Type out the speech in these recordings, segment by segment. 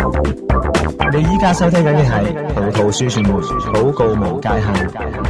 你依家收聽緊嘅係葡萄樹傳媒禱告無界限。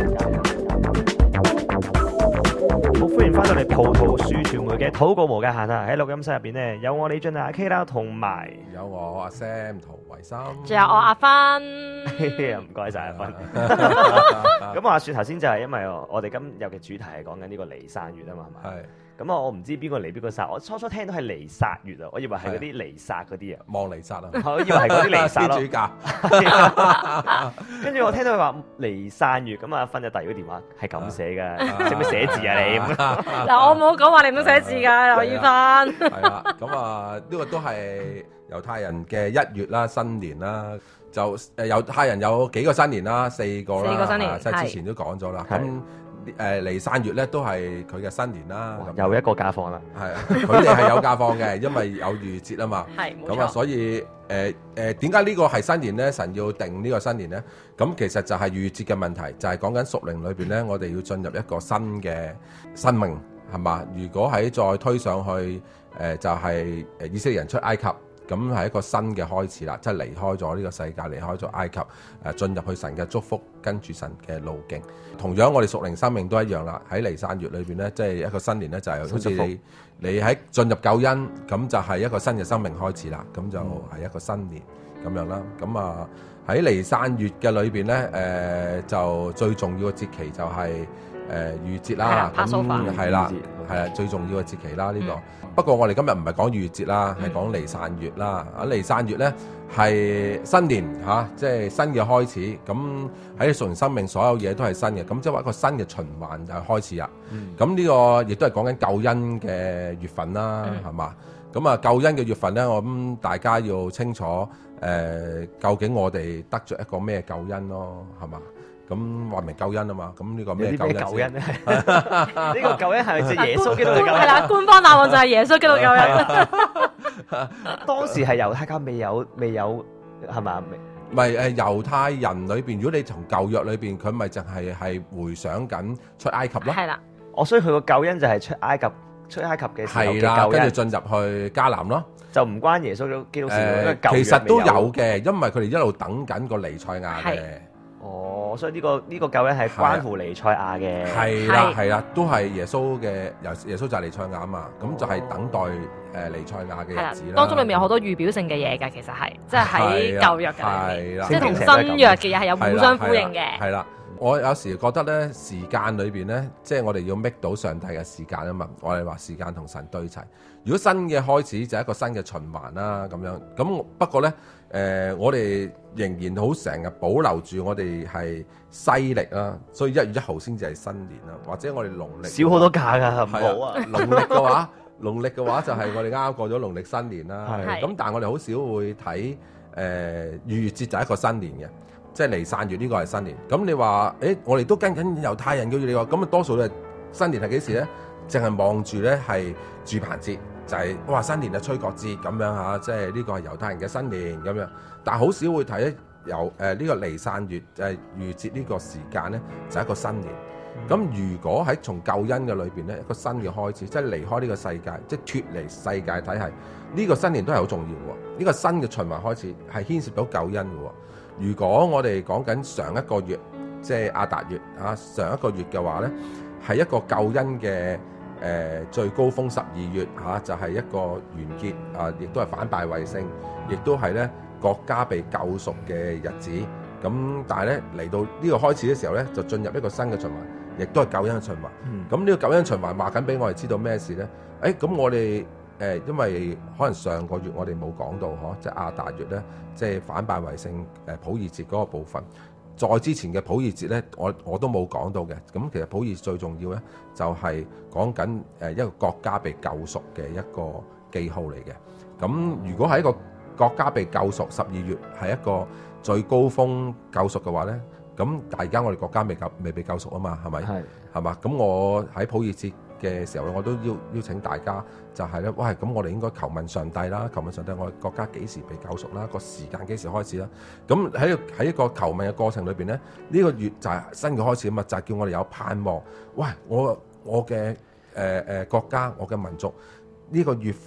好，歡迎翻到嚟葡萄樹傳媒嘅禱告無界限啊！喺錄音室入邊咧，有我李俊阿 K 啦，同埋有我阿 Sam 同維森， 仲有我阿芬。 唔該晒阿芬。咁話説頭先就係因為我哋今日嘅主題係講緊呢個離散月啊嘛，係咪？ 係咁啊，我唔知邊個離邊個殺。我初聽到係離殺月啊，我以為係嗰啲離殺嗰啲啊。 望彌撒啊， 我以為係嗰啲離殺咯。 天主教。 跟住我聽到佢話離散月，咁啊芬就遞咗電話，係咁寫㗎，識唔識寫字啊你？ 嗱，我冇講話你唔識寫字㗎，劉以芬。 係啦，咁啊呢個都係猶太人嘅1月啦，新年啦。就猶太人有幾個新年啦，4個啦， 四個新年即係之前都講咗啦。咁離散月咧都係佢嘅新年啦。 又一個假放啦。 係啊，佢哋係有假放嘅，因為有逾越節啊嘛。 係冇錯。 咁啊，所以點解呢個係新年咧？神要定呢個新年咧？咁其實就係逾越節嘅問題，就係講緊屬靈裏邊咧，我哋要進入一個新嘅生命，係嘛？如果喺再推上去，就係以色列人出埃及。咁係一個新嘅開始啦，即係離開咗呢個世界，離開咗埃及，進入去神嘅祝福，跟住神嘅路徑。同樣我哋屬靈生命都一樣啦。喺離散月裏邊咧，即係一個新年咧，就係好似你喺進入救恩，咁就係一個新嘅生命開始啦。咁就係一個新年咁樣啦。咁啊喺離散月嘅裏邊咧，就最重要嘅節期就係逾越節啦。咁係啦，係啊，最重要嘅節期啦呢個。不過我哋今日唔係講逾越節啦，係講離散月啦。離散月咧係新年嚇，即係新嘅開始。咁喺屬靈生命所有嘢都係新嘅，咁即係話一個新嘅循環就開始啦。咁呢個亦都係講緊救恩嘅月份啦，係嘛？咁啊救恩嘅月份咧，我諗大家要清楚究竟我哋得着一個咩救恩咯，係嘛？咁話明救恩啊嘛，咁呢個咩救恩？ 救恩咧？呢個救恩係咪就耶穌基督嘅救恩？ 係啦，官方答案就係耶穌基督救恩。 當時係猶太教未有係咪？ 唔係猶太人裏邊，如果你從舊約裏邊，佢咪淨係回想緊出埃及咯。 係啦， 所以佢個救恩就係出埃及嘅時候嘅救恩， 跟住進入去迦南咯， 就唔關耶穌基督事。 其實都有嘅，因為佢哋一路等緊個彌賽亞嘅。 所以呢個救恩係關乎彌賽亞嘅。 係啦，都係耶穌嘅，耶穌就係彌賽亞啊嘛，咁就係等待彌賽亞嘅日子啦。 當中裏面有好多預表性嘅嘢㗎，其實係即係喺舊約嘅，即係同新約嘅嘢係有互相呼應嘅。 係啦，我有時覺得咧，時間裏邊咧，即係我哋要 make 到上帝嘅時間啊嘛。我哋話時間同神對齊。如果新嘅開始就係一個新嘅循環啦，咁樣。咁不過咧，我哋仍然好成日保留住我哋係西歷啦，所以1月1號先至係新年啦。或者我哋農曆少好多假㗎，唔好啊！ 農曆嘅話就係我哋啱啱過咗農曆新年啦。咁但係我哋好少會睇逾越節就係一個新年嘅。即係離散月呢個係新年，咁你話，我哋都跟緊猶太人嘅月，你話咁啊，多數咧新年係幾時咧？淨係望住咧係住棚節，就係哇新年啊吹角節咁樣嚇，即係呢個係猶太人嘅新年咁樣。但係好少會睇咧由呢個離散月逾越節呢個時間咧就係一個新年。咁如果喺從救恩嘅裏邊咧一個新嘅開始，即係離開呢個世界，即係脫離世界體系，呢個新年都係好重要喎。呢個新嘅循環開始係牽涉到救恩嘅喎。如果我哋講緊上一個月，即係亞達月啊，上一個月嘅話咧，係一個救恩嘅最高峰12月嚇，就係一個完結啊，亦都係反敗為勝，亦都係咧國家被救贖嘅日子。咁但係咧嚟到呢個開始嘅時候咧，就進入一個新嘅循環，亦都係救恩嘅循環。咁呢個救恩循環話緊俾我哋知道咩事咧？咁我哋因為可能上個月我哋冇講到即係亞達月咧，即係反敗為勝普珥節嗰個部分。再之前嘅普珥節咧，我都冇講到嘅。咁其實普珥最重要咧，就係講緊一個國家被救贖嘅一個記號嚟嘅。咁如果喺一個國家被救贖12月係一個最高峰救贖嘅話咧，咁而家我哋國家未被救贖啊嘛，係咪？係嘛？咁我喺普珥節嘅時候咧，我都邀請大家就係咧，喂，咁我哋應該求問上帝啦，求問上帝，我哋國家幾時被救贖啦，個時間幾時開始啦？咁喺一個求問嘅過程裏邊咧，呢個月就係新嘅開始啊嘛，就係叫我哋有盼望。喂，我嘅國家，我嘅民族呢個月份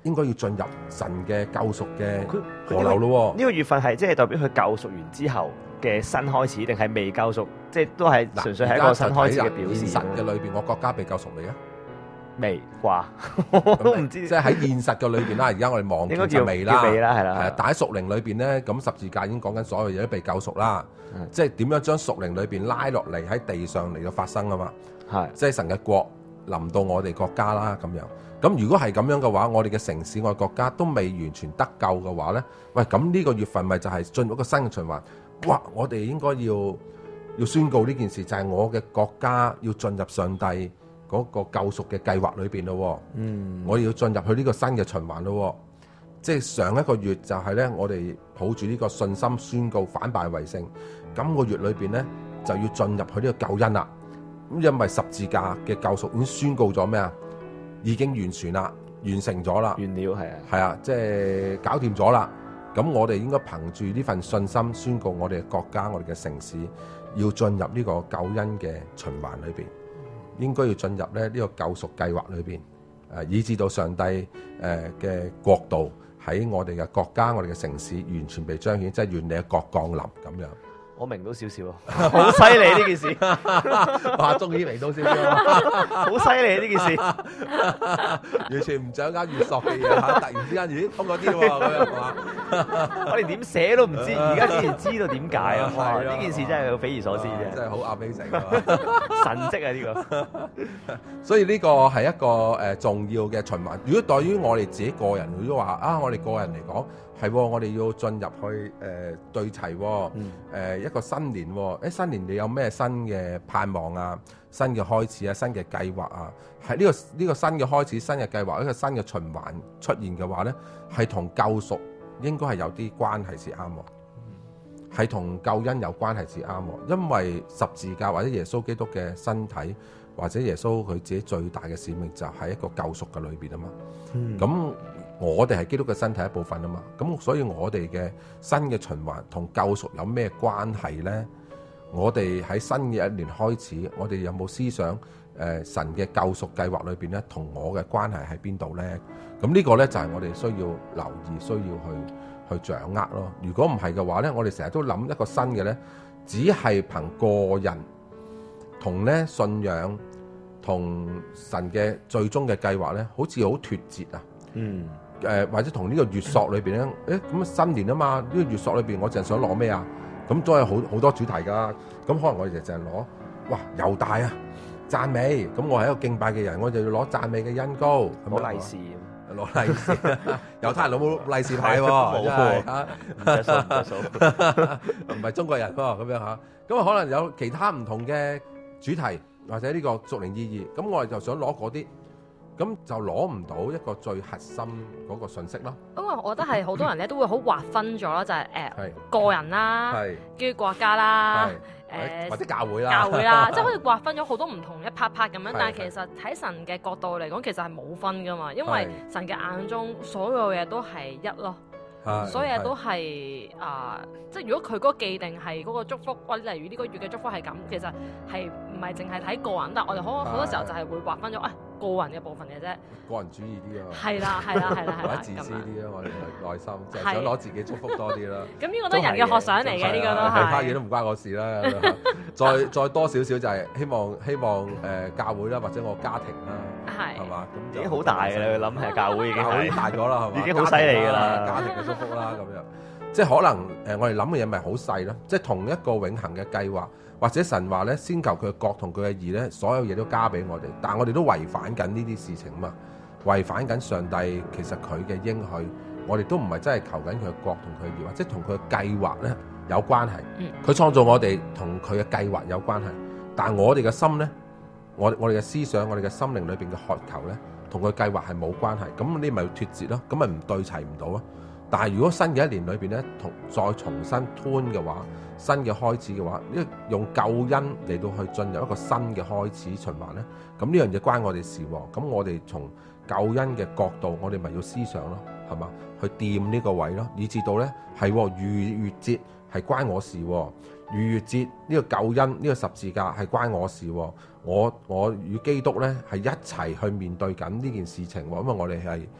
應該要進入神嘅救贖嘅河流咯。 呢個月份係即係代表佢救贖完之後嘅新開始，定係未救贖？即係都係純粹係一個新開始嘅表示。 現實嘅裏邊，我國家被救贖未啊？ 未啩？我都唔知。 即係喺現實嘅裏邊啦，而家我哋望見就未啦。 未啦，係啦。 係啊，但喺屬靈裏邊咧，咁十字架已經講緊所有嘢都被救贖啦。即係點樣將屬靈裏邊拉落嚟喺地上嚟到發生啊嘛？係，即係神嘅國臨到我哋國家啦咁樣。咁如果係咁樣嘅話，我哋嘅城市、我哋國家都未完全得救嘅話咧，喂，咁呢個月份咪就係進入一個新嘅循環？哇！我哋應該要宣告呢件事，就係我嘅國家要進入上帝嗰個救贖嘅計劃裏邊咯。我要進入去呢個新嘅循環咯。即係上一個月就係咧，我哋抱住呢個信心宣告反敗為勝。今個月裏邊咧就要進入去呢個救恩啦。咁因為十字架嘅救贖已經宣告咗咩啊？已經完全啦，完成咗啦， 完了係啊，即係搞掂咗啦。咁我哋應該憑住呢份信心宣告我哋嘅國家、我哋嘅城市要進入呢個救恩嘅循環裏邊，應該要進入咧呢個救贖計劃裏邊，以至到上帝嘅國度喺我哋嘅國家、我哋嘅城市完全被彰顯，即係願你嘅國降臨咁樣。 我明到少少，好犀利呢件事。 哇，終於明到少少， 好犀利呢件事， 完全唔掌握月朔嘅嘢嚇，突然之間咦通過啲喎咁樣係嘛？ 我哋點寫都唔知，而家竟然知道點解啊！哇，呢件事真係匪夷所思啫， 真係好 amazing 神蹟啊呢個。 所以呢個係一個重要嘅循環。如果對於我哋自己個人，如果話啊，我哋個人嚟講。係喎，我哋要進入去對齊喎，一個新年喎，新年你有咩新嘅盼望啊？新嘅開始啊，新嘅計劃啊，係呢個新嘅開始、新嘅計劃，一個新嘅循環出現嘅話咧，係同救贖應該係有啲關係先啱喎，係同救恩有關係先啱喎，因為十字架或者耶穌基督嘅身體或者耶穌佢自己最大嘅使命就係一個救贖嘅裏邊啊嘛，咁。我哋係基督嘅身體一部分啊嘛，咁所以我哋嘅新嘅循環同救贖有咩關係呢？我哋喺新嘅一年開始，我哋有冇思想神嘅救贖計劃裏邊咧，同我嘅關係喺邊度呢？咁呢個呢，就係我哋需要留意，需要去掌握咯。如果唔係嘅話呢，我哋成日都諗一個新嘅呢，只係憑個人同呢信仰同神嘅最終嘅計劃呢，好似好脫節啊。或者同呢個月朔裏邊咧，咁新年啊嘛，呢個月朔裏邊我淨係想攞咩啊？咁都係好多主題㗎。咁可能我哋就淨係攞，哇猶大啊，讚美。咁我係一個敬拜嘅人，我就要攞讚美嘅恩膏， 攞利是， 攞利是。猶太人攞冇利是派喎，冇喎， 唔使數， 唔係中國人喎，咁樣嚇。咁啊可能有其他唔同嘅主題或者呢個屬靈意義，咁我哋就想攞嗰啲。咁就攞唔到一個最核心嗰個信息咯。因為我覺得係好多人咧都會好劃分咗啦，就係個人啦，跟住國家啦， 或者教會啦， 即係可以劃分咗好多唔同一 part 咁樣。但係其實喺神嘅角度嚟講，其實係冇分噶嘛，因為神嘅眼中所有嘢都係一咯。所有嘢都係即係如果佢嗰個既定係嗰個祝福，或者例如呢個月嘅祝福係咁，其實係唔係淨係睇個人，但係我哋好多時候就係會劃分咗個人嘅部分嘅啫。 個人主義啲啊， 係啦，或者自私啲啊，我哋內心就係想攞自己祝福多啲啦。 咁呢個都係人嘅學想嚟嘅，呢個都係。 其他嘢都唔關我事啦。再多少少就係希望教會啦，或者我家庭啦，係嘛？咁已經好大嘅啦，你諗係教會已經大咗啦，係嘛？ 已經好犀利㗎啦， 家庭嘅祝福啦，咁樣。即係可能我哋諗嘅嘢咪好細咯，即係同一個永恆嘅計劃，或者神話咧，先求佢嘅國同佢嘅義咧，所有嘢都加俾我哋，但係我哋都違反緊呢啲事情嘛，違反緊上帝其實佢嘅應許，我哋都唔係真係求緊佢嘅國同佢嘅義，或者同佢嘅計劃咧有關係。佢創造我哋同佢嘅計劃有關係，但係我哋嘅心咧，我哋嘅思想，我哋嘅心靈裏邊嘅渴求咧，同佢計劃係冇關係，咁你咪脫節咯，咁咪唔對齊唔到啊！但係如果新嘅一年裏邊咧，再重新 turn 嘅話，新嘅開始嘅話，用救恩嚟到去進入一個新嘅開始循環咧，咁呢樣嘢關我哋事喎。咁我哋從救恩嘅角度，我哋咪要思想咯，係嘛？去掂呢個位咯，以至到咧係逾越節係關我事喎。逾越節呢個救恩呢個十字架係關我事喎。我與基督咧係一齊去面對緊呢件事情喎，因為我哋係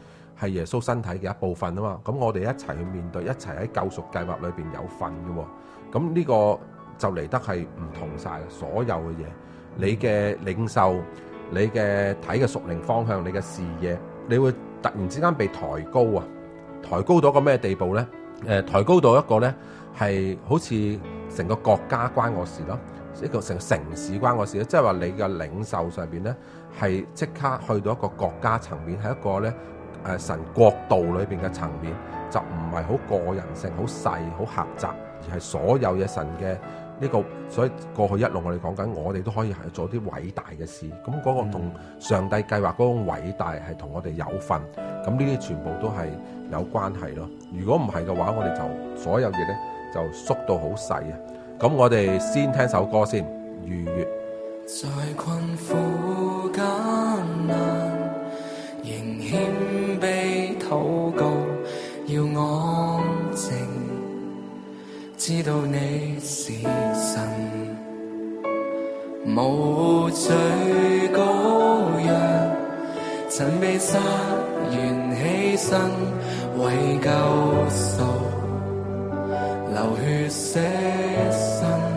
係耶穌身體嘅一部分啊嘛。咁我哋一齊去面對，一齊喺救贖計劃裏邊有份嘅喎。咁呢個就嚟得係唔同晒嘅，所有嘅嘢，你嘅領受，你嘅睇嘅屬靈方向，你嘅視野，你會突然之間被抬高啊！抬高到個咩地步咧？抬高到一個咧係好似成個國家關我事咯，一個成個城市關我事咯，即係話你嘅領受上邊咧係即刻去到一個國家層面，係一個咧神國度裏邊嘅層面，就唔係好個人性、好細、好狹窄，而係所有嘢神嘅呢個。所以過去一路我哋講緊，我哋都可以係做啲偉大嘅事。咁嗰個同上帝計劃嗰種偉大係同我哋有份。咁呢啲全部都係有關係咯。如果唔係嘅話，我哋就所有嘢咧就縮到好細啊。咁我哋先聽首歌先，逾越。 在困苦艱難，仍謙卑禱告，要安靜，知道你是神，無罪羔羊，曾被殺完犧牲，為救贖流血捨身。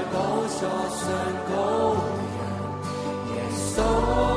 寶座上羔羊耶穌。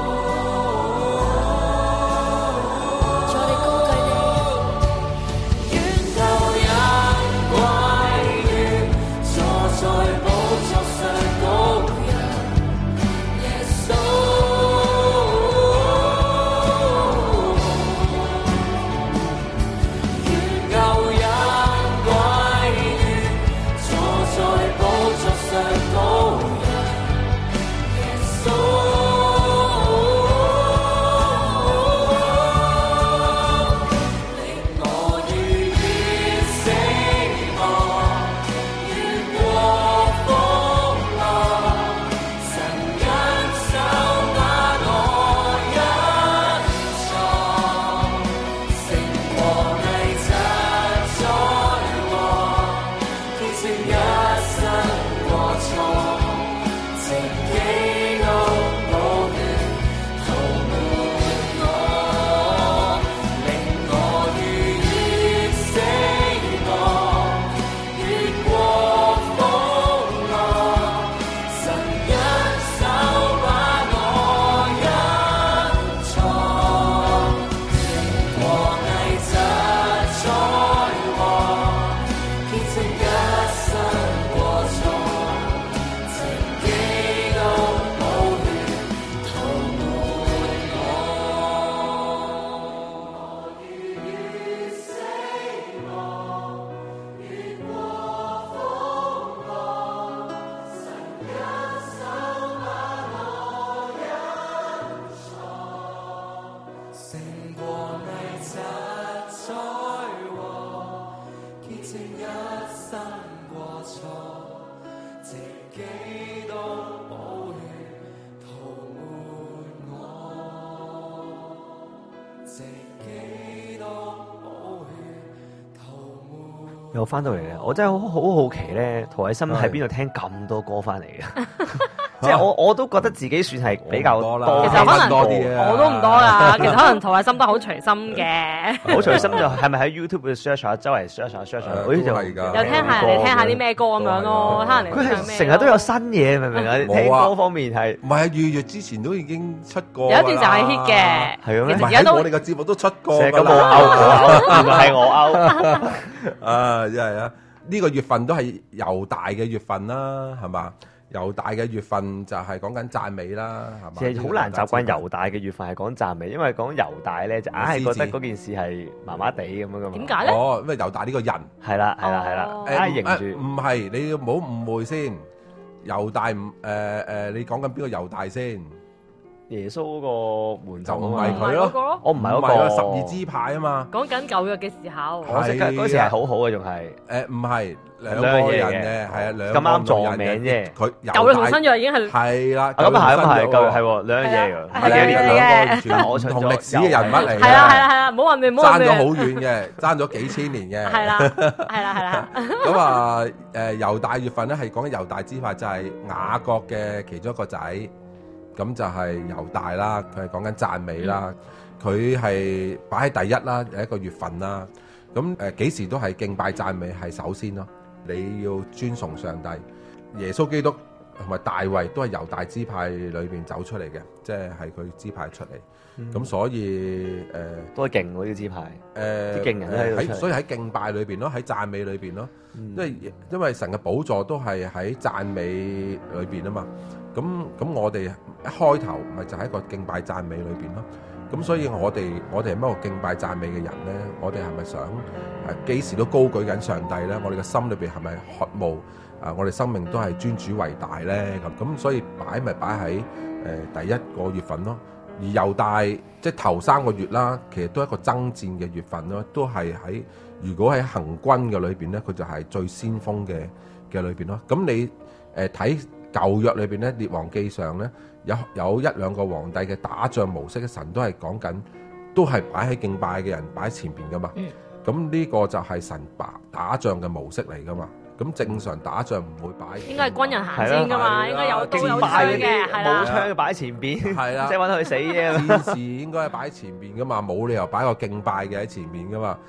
又翻到嚟嘅，我真係好好奇咧，陶偉森喺邊度聽咁多歌翻嚟嘅？即係我都覺得自己算係比較多， 其實可能多啲啊， 我都唔多啦。其實可能陶偉森都好隨心嘅， 好隨心就係咪喺 YouTube 度 search 下，周圍 search 下，好似就係㗎， 又聽下人哋聽下啲咩歌咁樣咯，聽下人哋佢係成日都有新嘢，明唔明啊？聽歌方面係唔係啊？2月之前都已經出過， 有一段就係 hit 嘅， 係咩？ 而家都我哋嘅節目都出過㗎啦。 咁我勾，原來係我勾啊！真係啊！呢個月份都係猶大嘅月份啦，係嘛？猶大嘅月份就係講緊讚美啦，係嘛？ 其實好難習慣猶大嘅月份係講讚美，因為講猶大咧就硬係覺得嗰件事係麻麻地咁樣噶嘛。 點解咧？ 哦，因為猶大呢個人係啦，硬係認住。 唔係，你要唔好誤會先。猶大唔你講緊邊個猶大先？ 耶穌嗰個門就唔係佢咯， 我唔係嗰個 12支派啊嘛。 講緊舊約嘅時候， 我識嗰時係好好嘅，仲係唔係兩個人嘅，係啊，兩個咁啱撞名啫。 佢舊約同新約已經係啦， 咁係舊約係兩樣嘢㗎， 係兩個唔同歷史嘅人物嚟嘅。 係啦，唔好話咩，唔好話咩， 爭咗好遠嘅，爭咗幾千年嘅。 係啦。 咁啊猶大月份咧係講緊猶大支派，就係雅各嘅其中一個仔。咁就係猶大啦，佢係講緊讚美啦，佢係擺喺第一啦，係一個月份啦。咁幾時都係敬拜讚美係首先咯，你要尊崇上帝。耶穌基督同埋大衛都係猶大支派裏邊走出嚟嘅，即係佢支派出嚟。咁所以都係勁喎，呢個支派，啲勁人都喺度。 所以喺敬拜裏邊咯，喺讚美裏邊咯，因為神嘅寶座都係喺讚美裏邊啊嘛。咁我哋一開頭咪就喺一個敬拜讚美裏邊咯。咁所以我哋係乜個敬拜讚美嘅人咧？我哋係咪想幾時都高舉緊上帝咧？我哋嘅心裏邊係咪渴慕我哋生命都係尊主為大咧？咁所以擺喺第一個月份咯。而猶大即係頭3個月啦，其實都係一個爭戰嘅月份咯，都係如果喺行軍嘅裏邊咧，佢就係最先鋒嘅裏邊咯。咁你睇舊約裏邊咧，列王記上咧有1-2個皇帝嘅打仗模式，神都係講緊，都係擺喺敬拜嘅人擺喺前邊噶嘛。咁呢個就係神打仗嘅模式嚟噶嘛。咁正常打仗唔會擺， 應該係軍人行先噶嘛，應該有刀有槍嘅，係啦， 冇槍擺喺前邊， 係啦， 即係揾佢死啫。 戰士應該係擺喺前邊噶嘛，冇理由擺個敬拜嘅喺前面噶嘛。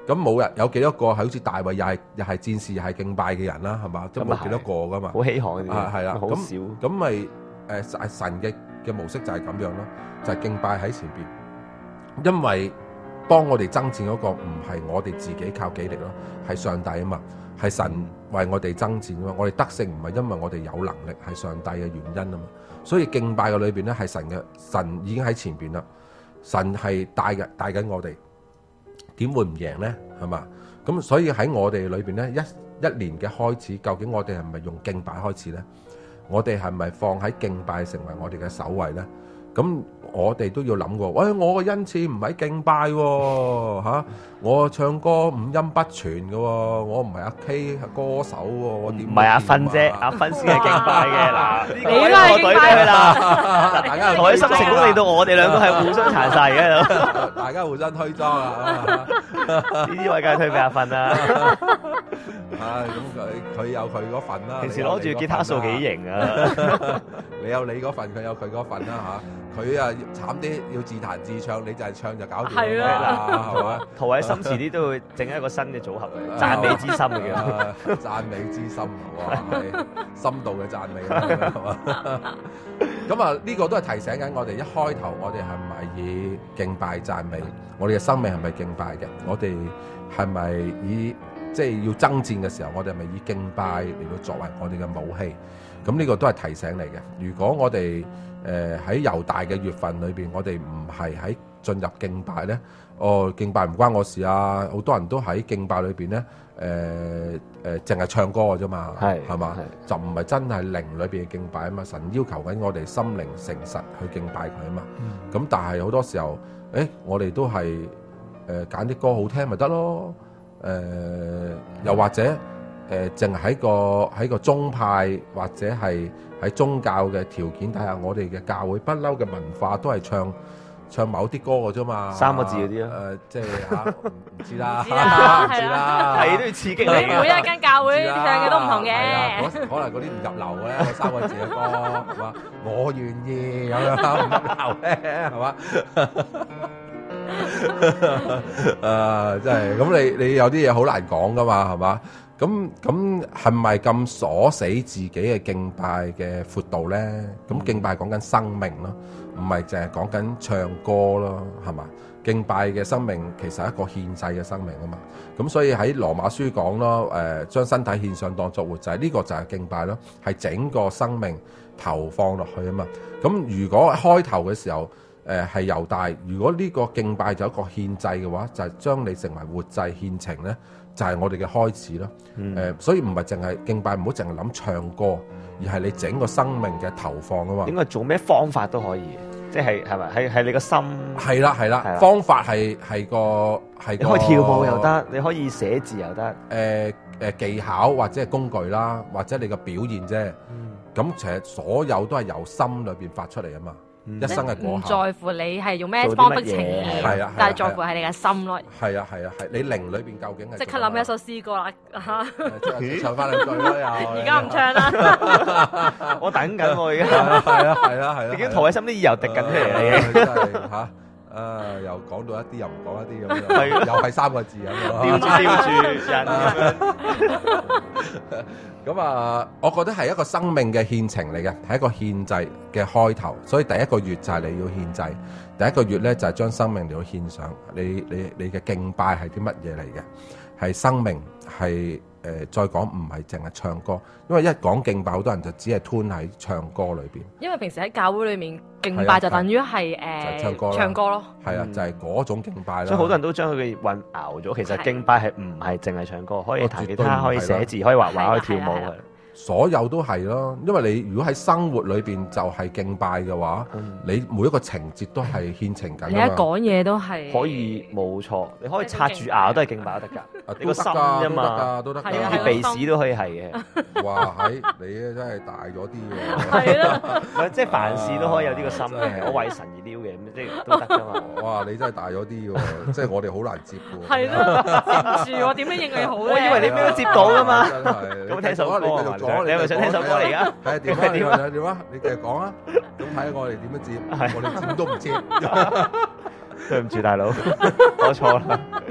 咁冇人有幾多個係好似大衛又係戰士又係敬拜嘅人啦，係嘛？即係冇幾多個噶嘛。 好稀罕嘅係啦， 好少。 咁咪神嘅模式就係咁樣咯，就係敬拜喺前邊，因為幫我哋爭戰嗰個唔係我哋自己靠己力咯，係上帝啊嘛，係神為我哋爭戰啊嘛，我哋得勝唔係因為我哋有能力，係上帝嘅原因啊嘛，所以敬拜嘅裏邊咧係神已經喺前邊啦，神係帶緊我哋，點會唔贏咧？係嘛？咁所以喺我哋裏邊咧一年嘅開始，究竟我哋係咪用敬拜開始咧？我哋係咪放喺敬拜成為我哋嘅首位咧？咁我哋都要諗過，喂，我個恩賜唔係敬拜喎，嚇，我唱歌五音不全嘅喎，我唔係阿 K 歌手喎，我點唔係阿芬啫？阿芬先係敬拜嘅嗱，呢個我隊俾佢啦，大家台心成功令到我哋兩個係互相殘殺嘅，大家互相推裝啊！呢啲位梗係推俾阿芬啦，咁佢有佢嗰份啦，平時攞住吉他數幾型啊！你有你嗰份，佢有佢嗰份啦嚇，佢啊慘啲要自彈自唱，你就係唱就搞掂啦，係嘛？陶偉深遲啲都會整一個新嘅組合嘅，讚美之心嚟嘅，讚美之心，哇，係深度嘅讚美啦，係嘛？咁啊，呢個都係提醒緊我哋，一開頭我哋係咪以敬拜讚美？我哋嘅生命係咪敬拜嘅？我哋係咪以即係要爭戰嘅時候，我哋係咪以敬拜嚟到作為我哋嘅武器？咁呢個都係提醒嚟嘅。如果我哋喺猶大嘅月份裏邊，我哋唔係喺進入敬拜咧，敬拜唔關我事啊！好多人都喺敬拜裏邊咧，淨係唱歌嘅啫嘛，係嘛？就唔係真係靈裏邊嘅敬拜啊嘛！神要求緊我哋心靈誠實去敬拜佢啊嘛。咁但係好多時候，我哋都係揀啲歌好聽咪得咯？又或者淨係喺個宗派或者係喺宗教嘅條件底下，我哋嘅教會不嬲嘅文化都係唱某啲歌嘅啫嘛，3個字嗰啲咯，即係唔知啦，唔知啦，係都要刺激你。 每一間教會唱嘅都唔同嘅， 可能嗰啲唔入流嘅3個字嘅歌，係嘛？我願意咁樣唔入流咧，係嘛？真係咁，你有啲嘢好難講噶嘛，係嘛？咁係咪咁鎖死自己嘅敬拜嘅闊度咧？咁敬拜講緊生命咯，唔係淨係講緊唱歌咯，係嘛？敬拜嘅生命其實係一個獻祭嘅生命啊嘛。咁所以喺羅馬書講咯，將身體獻上當作活祭，呢個就係敬拜咯，係整個生命投放落去啊嘛。咁如果開頭嘅時候係猶大，如果呢個敬拜就一個獻祭嘅話，就係將你成為活祭獻情咧。就係我哋嘅開始咯，所以唔係淨係敬拜，唔好淨係諗唱歌，而係你整個生命嘅投放啊嘛。應該做咩方法都可以，即係咪？係你個心。係啦，方法係個你可以跳舞又得，你可以寫字又得，技巧或者係工具啦，或者你個表現啫。咁其實所有都係由心裏邊發出嚟啊嘛。一生嘅果效，唔在乎你係用咩方式呈現，但係在乎係你嘅心咯。係啊，你靈裏邊究竟係即刻諗一首詩歌啦嚇，唱翻兩句咯又。而家唔唱啦，我等緊我而家。係啦，已經陶偉深啲油滴緊出嚟嘅，真係嚇。又講到一啲又唔講一啲咁樣，又係3個字咁樣，吊住人。咁啊，我覺得係一個生命嘅獻情嚟嘅，係一個獻祭嘅開頭。所以第一個月就係你要獻祭，第一個月咧就係將生命嚟到獻上。你嘅敬拜係啲乜嘢嚟嘅？係生命，係再講唔係淨係唱歌，因為一講敬拜，好多人就只係吞喺唱歌裏邊。因為平時喺教會裏面敬拜就等於係唱歌咯。係啊，就係嗰種敬拜啦。所以好多人都將佢嘅混淆咗，其實敬拜係唔係淨係唱歌，可以彈吉他，可以寫字，可以畫畫，可以跳舞嘅。所有都係咯，因為你如果喺生活裏邊就係敬拜嘅話，你每一個情節都係獻情緊。你一講嘢都係可以，冇錯，你可以刷住牙都係敬拜都得㗎。你個心啫嘛，都得㗎，啲鼻屎都可以係嘅。哇，你真係大咗啲喎。係咯，即係凡事都可以有呢個心嘅，我為神而撩嘅，咁即係都得㗎嘛。哇，你真係大咗啲喎，即係我哋好難接喎。係咯，接唔住我點樣應你好咧？我以為你咩都接到㗎嘛。咁聽首歌。你係咪想聽首歌嚟㗎？係點啊？你繼續講啊！咁睇下我哋點樣接，我哋接都唔接。對唔住，大佬，我錯啦。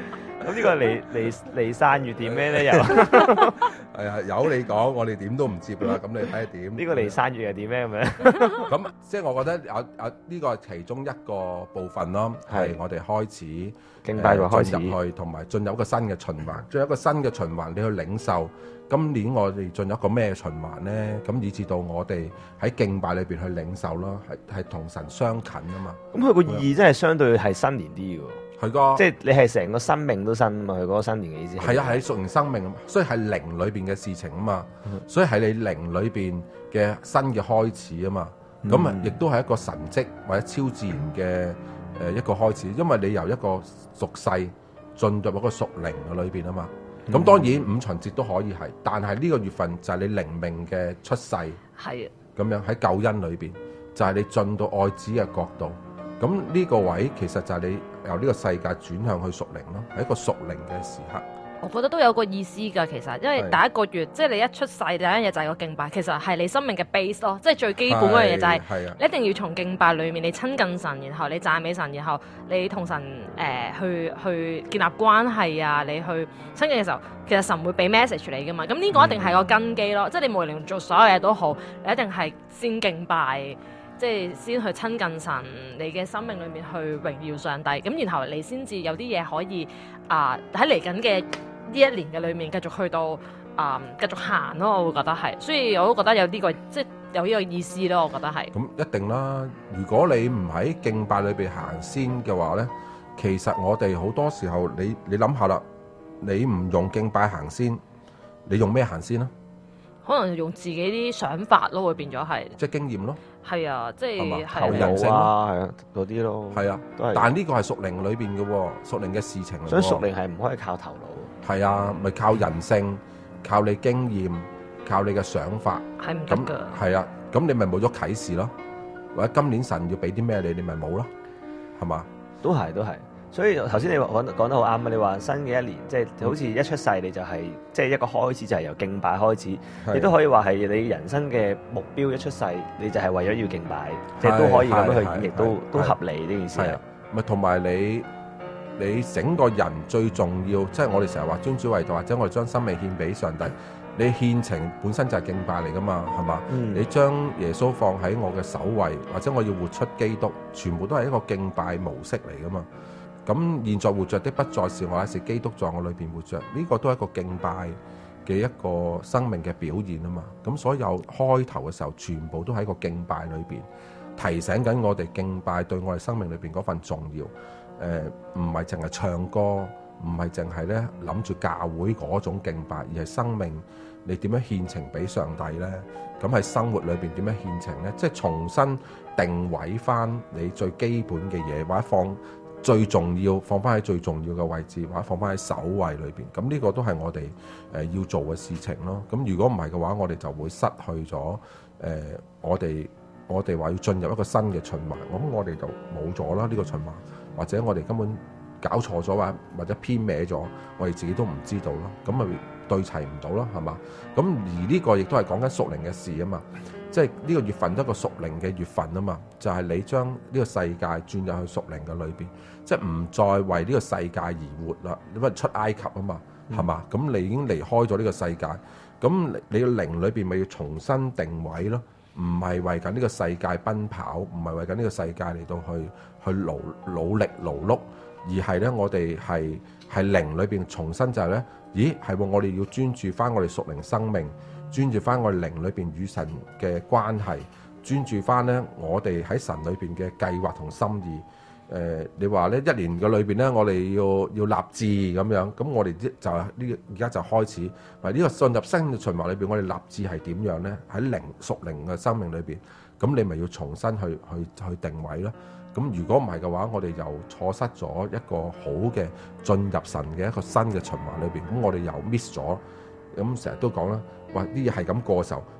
咁呢個離散月點咩咧？又係啊，由你講，我哋點都唔接啦。咁你睇下點？ 呢個離散月係點咩咁樣？ 咁即係我覺得有呢個係其中一個部分咯，係我哋開始敬拜開始進入去，同埋進入一個新嘅循環，進入一個新嘅循環，你去領受。今年我哋進入一個咩循環咧？咁以至到我哋喺敬拜裏邊去領受咯，係同神相近啊嘛。 咁佢個意義真係相對係新年啲嘅。 係噶， 即係你係成個生命都新啊嘛，佢嗰個新年嘅意思係啊，係屬靈生命，所以係靈裏邊嘅事情啊嘛，所以係你靈裏邊嘅新嘅開始啊嘛，咁啊亦都係一個神蹟或者超自然嘅一個開始，因為你由一個俗世進入一個屬靈嘅裏邊啊嘛，咁當然五旬節都可以係，但係呢個月份就係你靈命嘅出世，係咁樣喺救恩裏邊，就係你進到愛子嘅國度。咁呢個位其實就係你由呢個世界轉向去屬靈咯，係一個屬靈嘅時刻。 我覺得都有個意思㗎，其實，因為第一個月即係你一出世第一樣嘢就係個敬拜，其實係你生命嘅 base 咯，即係最基本嗰樣嘢就係你一定要從敬拜裡面你親近神，然後你讚美神，然後你同神去建立關係啊，你去親近嘅時候，其實神會俾 message 你㗎嘛，咁呢個一定係個根基咯，即係你無論做所有嘢都好，你一定係先敬拜。即係先去親近神，你嘅生命裏面去榮耀上帝，咁然後你先至有啲嘢可以喺嚟緊嘅呢一年嘅裏面繼續去到繼續行咯，我會覺得係，所以我都覺得有呢個即係有呢個意思咯，我覺得係。咁一定啦，如果你唔喺敬拜裏邊行先嘅話咧，其實我哋好多時候你諗下啦，你唔用敬拜行先，你用咩行先啊？可能用自己啲想法咯，會變咗係即係經驗咯。 係啊，即係靠人性啊，係啊，嗰啲咯。 係啊，但係呢個係屬靈裏邊嘅喎，屬靈嘅事情嚟。 所以屬靈係唔可以靠頭腦。 係啊，咪靠人性，靠你經驗，靠你嘅想法。 係唔得㗎。 係啊，咁你咪冇咗啟示咯。或者今年神要俾啲咩你咪冇咯，係嘛？ 都係。所以頭先你講得好啱啊！你話新嘅一年，即係好似一出世你就係即係一個開始，就係由敬拜開始。你都可以話係你人生嘅目標，一出世你就係為咗要敬拜，即係都可以咁樣去演繹，都合理呢件事。 咪同埋你整個人最重要，即係我哋成日話尊主為大，或者我哋將生命獻俾上帝。你獻情本身就係敬拜嚟噶嘛，係嘛？你將耶穌放喺我嘅首位，或者我要活出基督，全部都係一個敬拜模式嚟噶嘛。咁現在活着的不再是我，乃是基督在我裏邊活着。呢個都係一個敬拜嘅一個生命嘅表現啊嘛。咁所有開頭嘅時候，全部都喺個敬拜裏邊提醒緊我哋敬拜對我哋生命裏邊嗰份重要。唔係淨係唱歌，唔係淨係咧諗住教會嗰種敬拜，而係生命你點樣獻情俾上帝咧？咁喺生活裏邊點樣獻情咧？即係重新定位翻你最基本嘅嘢，或者放最重要放翻喺最重要嘅位置，或者放翻喺首位裏邊。咁呢個都係我哋要做嘅事情咯。咁如果唔係嘅話，我哋就會失去咗我哋話要進入一個新嘅循環。咁我哋就冇咗啦呢個循環，或者我哋根本搞錯咗或者偏歪咗，我哋自己都唔知道咯。咁咪對齊唔到咯，係嘛？咁而呢個亦都係講緊屬靈嘅事啊嘛。即係呢個月份都係一個屬靈嘅月份啊嘛，就係你將呢個世界轉入去屬靈嘅裏邊，即係唔再為呢個世界而活啦。因為出埃及啊嘛，係嘛？咁你已經離開咗呢個世界，咁你嘅靈裏邊咪要重新定位咯，唔係為緊呢個世界奔跑，唔係為緊呢個世界嚟到去努力勞碌，而係咧我哋係靈裏邊重新就係咧，咦係喎，我哋要專注翻我哋屬靈生命。專注翻我哋靈裏邊與神嘅關係，專注翻咧我哋喺神裏邊嘅計劃同心意。你話咧一年嘅裏邊咧，我哋要立志咁樣，咁我哋就呢而家就開始，呢個進入新嘅循環裏邊，我哋立志係點樣咧？喺屬靈嘅生命裏邊，咁你咪要重新去定位咯。咁如果唔係嘅話，我哋又錯失咗一個好嘅進入神嘅一個新嘅循環裏邊，咁我哋又 miss 咗。咁成日都講啦，話啲嘢係咁過嘅時候，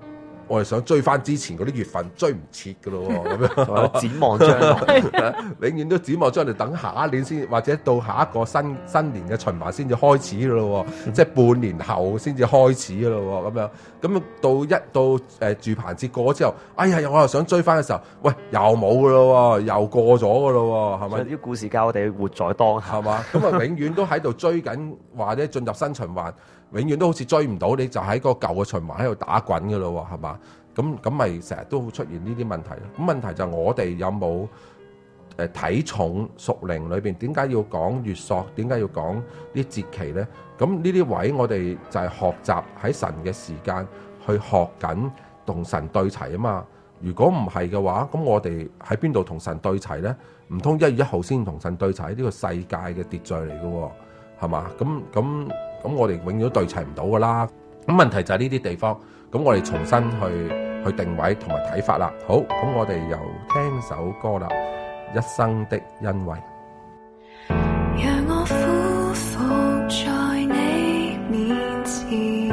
我哋想追翻之前嗰啲月份，追唔切噶咯喎，咁樣展望將來， 永遠都展望將來，等下一年先，或者到下一個新年嘅循環先至開始噶咯喎，即係半年後先至開始噶咯喎，咁樣咁到住棚節過咗之後，哎呀，我又想追翻嘅時候，喂，又冇噶咯喎，又過咗噶咯喎，係咪？ 啲故事教我哋活在當下， 係嘛？咁啊，永遠都喺度追緊，或者進入新循環。永遠都好似追唔到，你就喺個舊嘅循環喺度打滾嘅咯喎，係嘛？咁咪成日都會出現呢啲問題。咁問題就係我哋有冇睇重屬靈裏邊？點解要講月朔？點解要講啲節期咧？咁呢啲位我哋就係學習喺神嘅時間去學緊同神對齊啊嘛。如果唔係嘅話，咁我哋喺邊度同神對齊咧？唔通1月1號先同神對齊？呢個世界嘅秩序嚟嘅喎，係嘛？咁我哋永遠都對齊唔到噶啦。咁問題就係呢啲地方，咁我哋重新去定位同埋睇法啦。好，咁我哋又聽首歌啦，《一生的恩惠》。 讓我俯伏在你面前，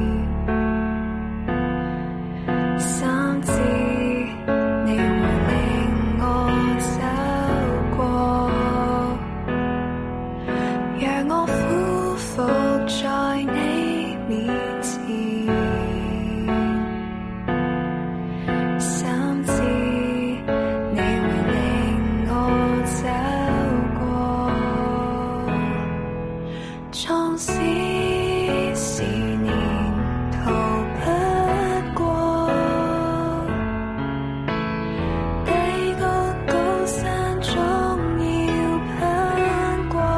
甚至你會令我走過，讓我俯伏在你面前，甚至你會令我走過，縱使是年逃不過，低谷高山總要攀過，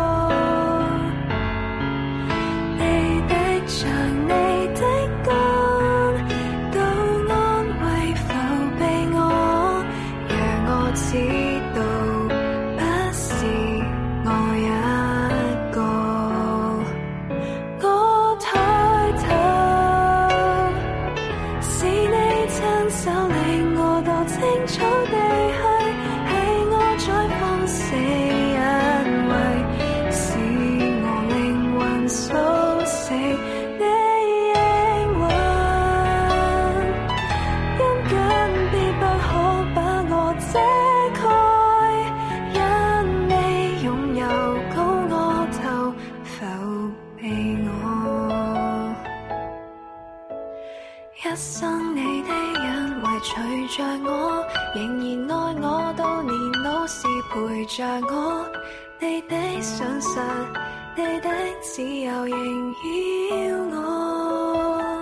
你的杖你的竿都安慰扶庇我，讓我知道不是我一個。我抬頭，是你親手領我到青草地去，係我在放肆因為是我靈魂甦醒，你應允，因緊必不可把我遮蓋，因你擁有高我頭扶庇我，一生你的恩惠隨着我，仍然愛我到年老時陪着我，你的信實，你的自由縈繞我，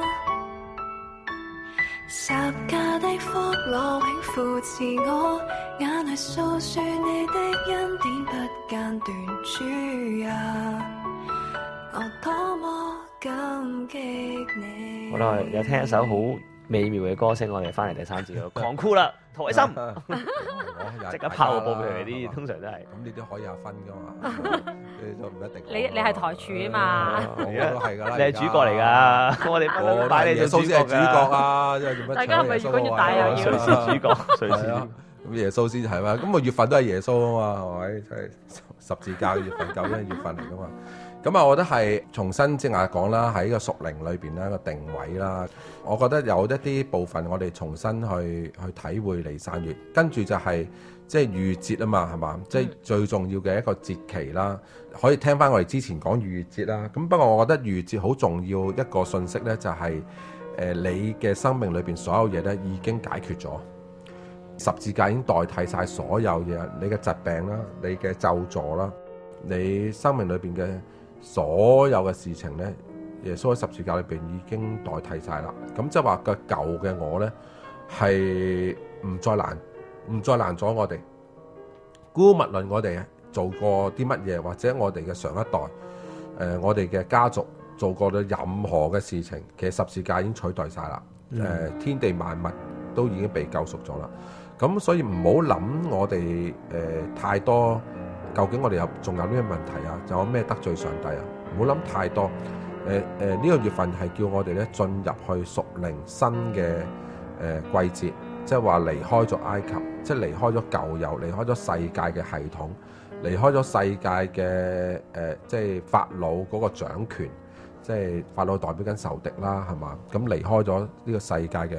十架的福樂永扶持我，眼淚訴說你的恩典不間斷，主啊，我多麼感激你。 好啦，有聽一首好美妙嘅歌聲，我哋翻嚟第三節咯，狂酷啦，陶偉森，即刻拋個波俾佢啲，通常都係。 咁你都可以有分噶嘛，你都唔一定。 你係台柱啊嘛， 我都係㗎啦。 你係主角嚟㗎，我哋不嬲擺你做主角耶穌先係主角啊！即係做乜？ 大家係咪越講越大又要？ 誰是主角？誰是？ 咁耶穌先係嘛？咁個月份都係耶穌啊嘛，係咪？即係十字架嘅月份，救恩嘅月份嚟㗎嘛。咁啊，我覺得係重新即係講啦，喺個屬靈裏邊啦，個定位啦，我覺得有一啲部分我哋重新去體會離散月，跟住就係即係逾越節啊嘛，係嘛？即係最重要嘅一個節期啦，可以聽翻我哋之前講逾越節啦。咁不過我覺得逾越節好重要一個信息咧，就係你嘅生命裏邊所有嘢咧已經解決咗，十字架已經代替晒所有嘢，你嘅疾病啦，你嘅咒詛啦，你生命裏邊嘅所有嘅事情咧，耶穌喺十字架裏邊已經代替晒啦。咁即係話個舊嘅我咧係唔再難咗我哋。姑勿論我哋做過啲乜嘢，或者我哋嘅上一代，我哋嘅家族做過嘅任何嘅事情，其實十字架已經取代晒啦。天地萬物都已經被救贖咗啦。咁所以唔好諗我哋太多。究竟我哋仲有咩問題啊？仲有咩得罪上帝啊？唔好諗太多。呢個月份係叫我哋咧進入去屬靈新嘅季節，即係話離開咗埃及，即係離開咗舊有，離開咗世界嘅系統，離開咗世界嘅即係法老嗰個掌權，即係法老代表緊仇敵啦，係嘛？咁離開咗呢個世界嘅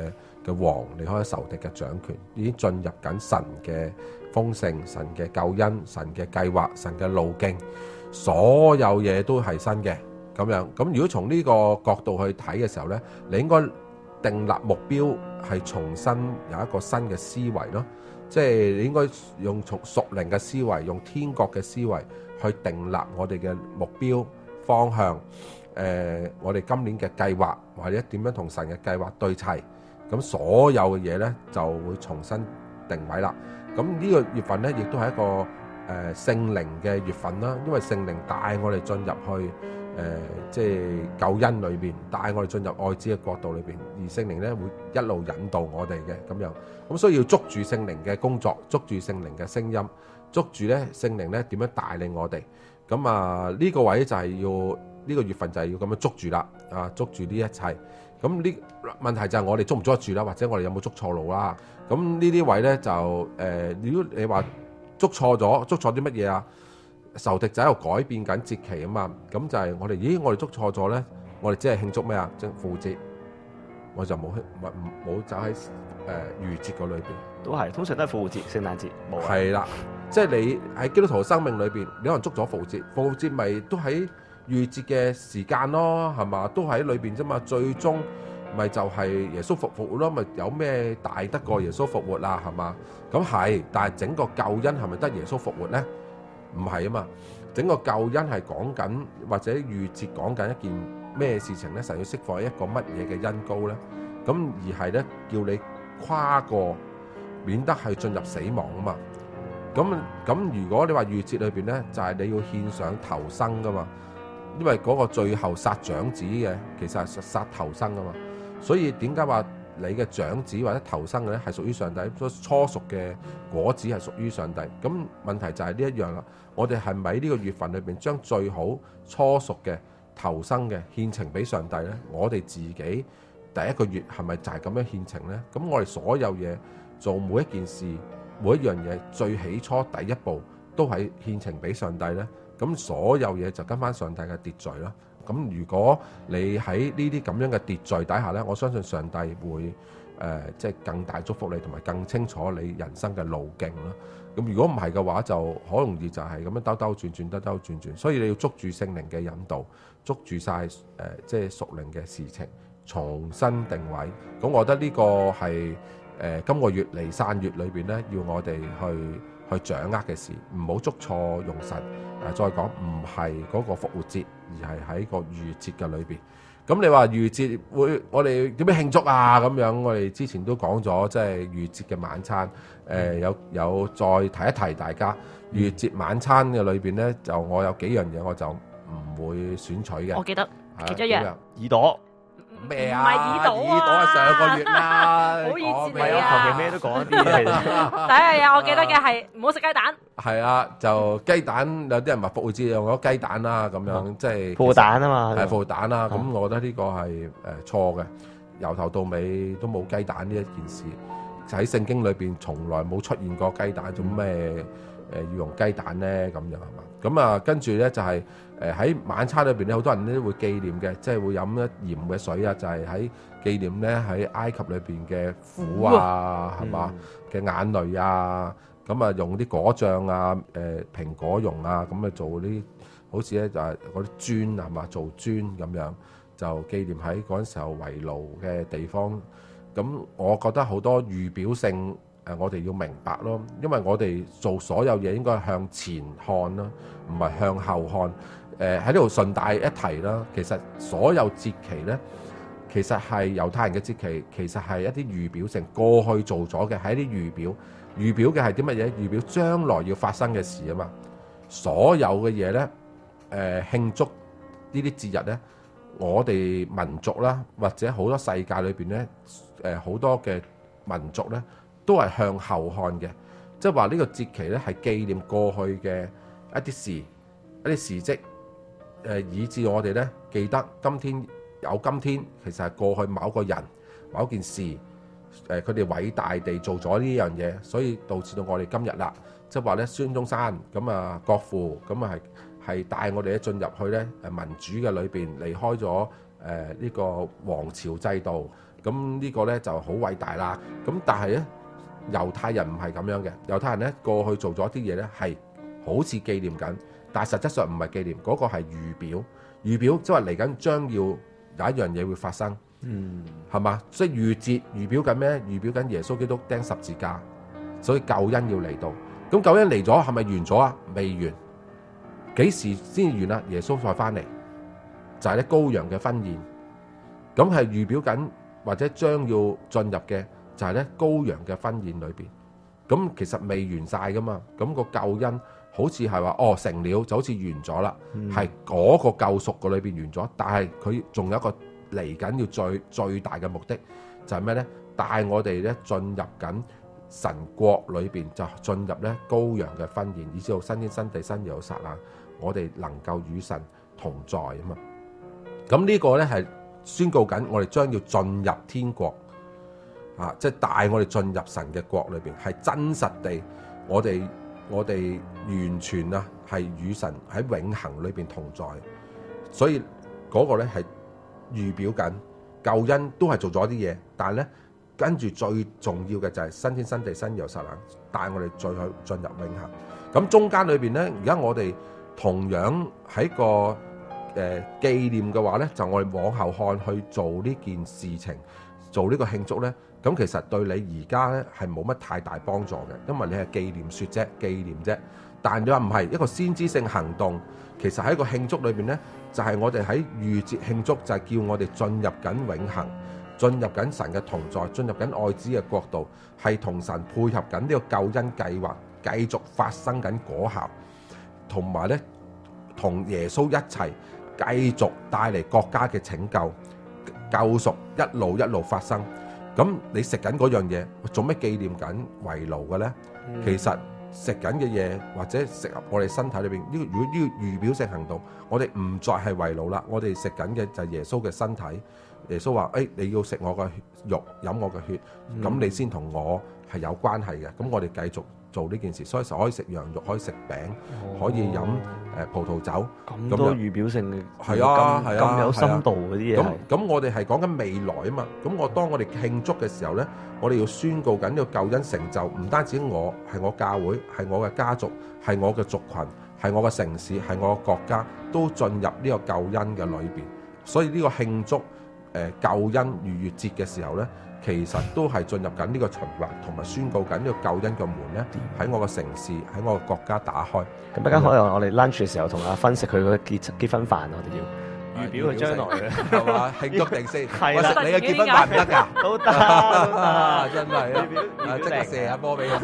嘅王，離開咗仇敵嘅掌權，已經進入緊神嘅豐盛、神嘅救恩、神嘅計劃、神嘅路徑，所有嘢都係新嘅咁樣。咁如果從呢個角度去睇嘅時候呢，你應該訂立目標係重新有一個新嘅思維咯，即係你應該用從屬靈嘅思維，用天國嘅思維去訂立我哋嘅目標方向。我哋今年嘅計劃或者點樣同神嘅計劃對齊，咁所有嘅嘢呢就會重新定位啦。咁呢個月份呢，亦都係一個聖靈嘅月份啦，因為聖靈帶我哋進入去即係救恩裏邊，帶我哋進入愛子嘅國度裏邊，而聖靈呢會一路引導我哋嘅咁樣。咁所以要捉住聖靈嘅工作，捉住聖靈嘅聲音，捉住呢聖靈呢點樣帶領我哋。咁啊呢個位就係要。呢個月份就係要咁樣捉住啦，捉住呢一切。咁呢問題就係我哋捉唔捉得住啦，或者我哋有冇捉錯路啦？咁呢啲位呢，就如果你話捉錯咗，捉錯啲乜嘢啊？仇敵就喺度改變緊節期啊嘛。咁就係我哋，我哋捉錯咗呢，我哋只係慶祝咩啊？即係復活節，我就冇走喺逾節嗰裏邊。 都係，通常都係復活節、聖誕節冇。 係啦，即係你喺基督徒生命裏邊，你可能捉咗復活節，復活節咪都喺逾節嘅時間咯，係嘛？都喺裏邊啫嘛。最終咪就係耶穌復活咯，咪有咩大得過耶穌復活啦？係嘛？咁係，但係整個救恩係咪得耶穌復活咧？唔係啊嘛。整個救恩係講緊或者逾節講緊一件咩事情咧？神要釋放一個乜嘢嘅恩膏咧？咁而係咧叫你跨過，免得係進入死亡啊嘛。咁如果你話逾節裏邊咧，就係你要獻上頭生噶嘛。因為嗰個最後殺長子嘅，其實係殺頭生噶嘛，所以點解話你嘅長子或者頭生嘅咧係屬於上帝，初熟嘅果子係屬於上帝。咁問題就係呢一樣啦，我哋係咪喺呢個月份裏邊將最好初熟嘅頭生嘅獻呈俾上帝咧？我哋自己第一個月係咪就係咁樣獻呈咧？咁我哋所有嘢做每一件事，每一樣嘢最起初第一步都係獻呈俾上帝咧？咁所有嘢就跟翻上帝嘅秩序啦。咁如果你喺呢啲咁樣嘅秩序底下呢，我相信上帝會即係更大祝福你，同埋更清楚你人生嘅路徑啦。咁如果唔係嘅話，就好容易就係咁樣兜兜轉轉，兜兜轉轉。所以你要捉住聖靈嘅引導，捉住晒即係屬靈嘅事情，重新定位。咁我覺得呢個係今個月離散月裏邊呢，要我哋去掌握嘅事，唔好捉錯用神。再講唔係嗰個復活節，而係喺個逾節嘅裏邊。咁你話逾節會我哋點樣慶祝啊？咁樣我哋之前都講咗，即係逾節嘅晚餐。有再提一提大家，逾節晚餐嘅裏邊咧，就我有幾樣嘢我就唔會選取嘅。 我記得其中一樣耳朵。 咩啊？ 唔係耳朵啊！ 耳朵係上個月啦， 好意思唔係啊，求其咩都講一啲嘅。 第一樣嘢我記得嘅係唔好食雞蛋。 係啊，就雞蛋有啲人話復活節用咗雞蛋啦，咁樣即係復活蛋啊嘛。 係復活蛋啦，咁我覺得呢個係錯嘅，由頭到尾都冇雞蛋呢一件事，喺聖經裏邊從來冇出現過雞蛋，做咩要用雞蛋咧？咁樣係嘛？咁啊，跟住咧就係喺晚餐裏邊咧，好多人都會紀念嘅，即係會飲一鹽嘅水啊，就係喺紀念咧喺埃及裏邊嘅苦啊，係嘛嘅眼淚啊，咁啊用啲果醬啊、蘋果蓉啊，咁啊做啲好似咧就係嗰啲磚係嘛，做磚咁樣就紀念喺嗰陣時候圍爐嘅地方。咁我覺得好多預表性。我哋要明白咯，因為我哋做所有嘢應該向前看啦，唔係向後看。喺呢度順帶一提啦，其實所有節期呢，其實係猶太人嘅節期，其實係一啲預表性，過去做咗嘅係一啲預表。預表嘅係啲乜嘢？預表將來要發生嘅事啊嘛。所有嘅嘢呢，慶祝呢啲節日呢，我哋民族啦，或者好多世界裏邊呢，好多嘅民族呢，都係向後看嘅，即係話呢個節期咧係紀念過去嘅一啲事、一啲事蹟，以致我哋咧記得今天有今天，其實係過去某個人、某件事，佢哋偉大地做咗呢樣嘢，所以導致到我哋今日啦，即係話咧孫中山咁啊，國父咁啊係帶我哋咧進入去咧民主嘅裏邊，離開咗呢個皇朝制度。 咁呢個咧就好偉大啦。咁但係咧，猶太人唔係咁樣嘅。猶太人咧過去做咗啲嘢咧係好似紀念緊，但係實質上唔係紀念，嗰個係預表。預表即係嚟緊將要有一樣嘢會發生，係嘛？所以預節預表緊咩？預表緊耶穌基督釘十字架，所以救恩要嚟到。咁救恩嚟咗係咪完咗啊？未完。幾時先完啊？耶穌再翻嚟，就係咧羔羊嘅婚宴。咁係預表緊或者將要進入嘅就係咧羔羊嘅婚宴裏邊。咁其實未完晒噶嘛。咁個救恩好似係話成了，就好似完咗啦。係嗰個救贖個裏邊完咗，但係佢仲有一個嚟緊要最大嘅目的就係咩咧？帶我哋咧進入緊神國裏邊，就進入咧羔羊嘅婚宴，以至到新天新地新耶路撒冷，我哋能夠與神同在啊嘛。咁呢個咧係宣告緊我哋將要進入天國啊，即係帶我哋進入神嘅國裏邊，係真實地我哋完全啊係與神喺永恆裏邊同在。所以嗰個咧係預表緊救恩都係做咗啲嘢，但係咧跟住最重要嘅就係新天新地新耶路撒冷，帶我哋再去進入永恆。咁中間裏邊咧，而家我哋同樣喺個紀念嘅話咧，就我哋往後看去做呢件事情，做呢個慶祝咧，咁其實對你而家咧係冇乜太大幫助嘅，因為你係紀念説啫，紀念啫。但係你話唔係一個先知性行動，其實喺個慶祝裏邊咧，就係我哋喺預節慶祝，就係叫我哋進入緊永恆，進入緊神嘅同在，進入緊愛子嘅國度，係同神配合緊呢個救恩計劃，繼續發生緊果效，同埋咧同耶穌一齊繼續帶嚟國家嘅拯救、救贖，一路發生。咁你食緊嗰樣嘢，做咩紀念緊圍爐嘅咧？其實食緊嘅嘢或者食入我哋身體裏邊，如果呢個預表性行動，我哋唔再係圍爐啦，我哋食緊嘅就係耶穌嘅身體。耶穌話：你要食我嘅肉，飲我嘅血，咁你先同我係有關係嘅。咁我哋繼續做呢件事，所以可以食羊肉，可以食餅，可以飲葡萄酒， 咁多預表性嘅， 係啊， 咁有深度嗰啲嘢。 咁我哋係講緊未來啊嘛。咁當我哋慶祝嘅時候咧，我哋要宣告緊呢個救恩成就，唔單止我係我教會，係我嘅家族，係我嘅族群，係我嘅城市，係我嘅國家，都進入呢個救恩嘅裏邊。所以呢個慶祝救恩逾越節嘅時候咧，其實都係進入緊呢個循環，同埋宣告緊呢個救恩嘅門咧，喺我嘅城市，喺我嘅國家打開。 咁一間可能我哋 lunch 嘅時候同阿芬食佢嗰結婚飯，我哋要預表佢將來嘅，係嘛？慶祝定先，我食你嘅結婚飯唔得㗎，都得，真係即刻射下波俾佢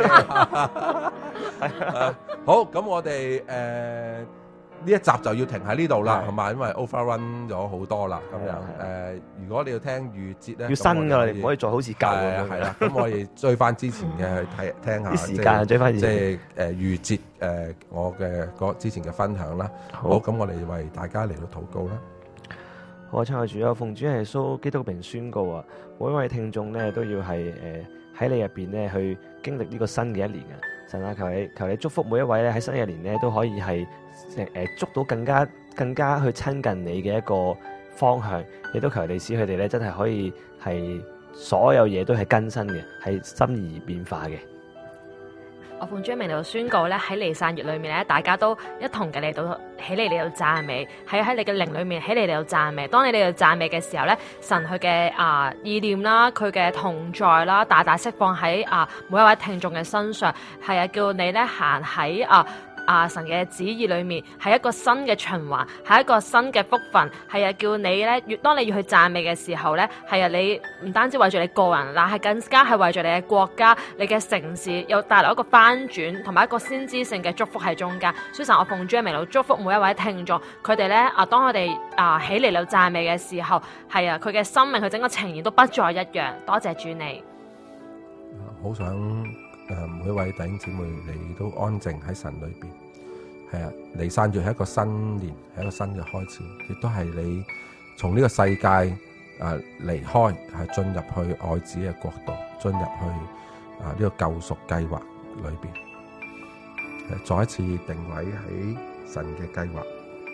先。好，咁我哋呢一集就要停喺呢度啦，係嘛？因為 overrun 咗好多啦，咁樣如果你要聽預節咧，要新㗎，你唔可以再好似舊咁樣。係啦，咁我哋追翻之前嘅去聽下，啲時間追翻，即係預節我嘅之前嘅分享啦。好，咁我哋為大家嚟到禱告啦。好啊，親愛主啊，奉主耶穌基督嘅名宣告啊，每一位聽眾咧都要係喺你入邊咧去經歷呢個新嘅一年啊！神啊，求你祝福每一位咧喺新嘅一年咧都可以係捉到更加去親近你嘅一個方向，亦都求你使佢哋咧真係可以係所有嘢都係更新嘅，係心意變化嘅。我奉主名嚟到宣告咧，喺彌散月裏面咧，大家都一同嘅嚟到起嚟到讚美，喺你嘅靈裏面起嚟到讚美。當你哋到讚美嘅時候咧，神佢嘅意念啦，佢嘅同在啦，大大釋放喺每一位聽眾嘅身上，係啊，叫你咧行喺神嘅旨意裏面，係一個新嘅循環，係一個新嘅福分，係啊，叫你咧當你要去讚美嘅時候咧，係啊，你唔單止為住你個人，但係更加係為住你嘅國家、你嘅城市，又帶來一個翻轉同埋一個先知性嘅祝福喺中間。所以神，我奉主嘅名嚟祝福每一位聽眾，佢哋咧當佢哋起嚟到讚美嘅時候，係啊，佢嘅生命佢整個呈現都不再一樣。多謝主你。好想每一位弟兄姊妹，你都安靜喺神裏邊。係啊，彌散月係一個新年，係一個新嘅開始，亦都係你從呢個世界離開，係進入去愛子嘅國度，進入去呢個救贖計劃裏邊，再一次定位喺神嘅計劃，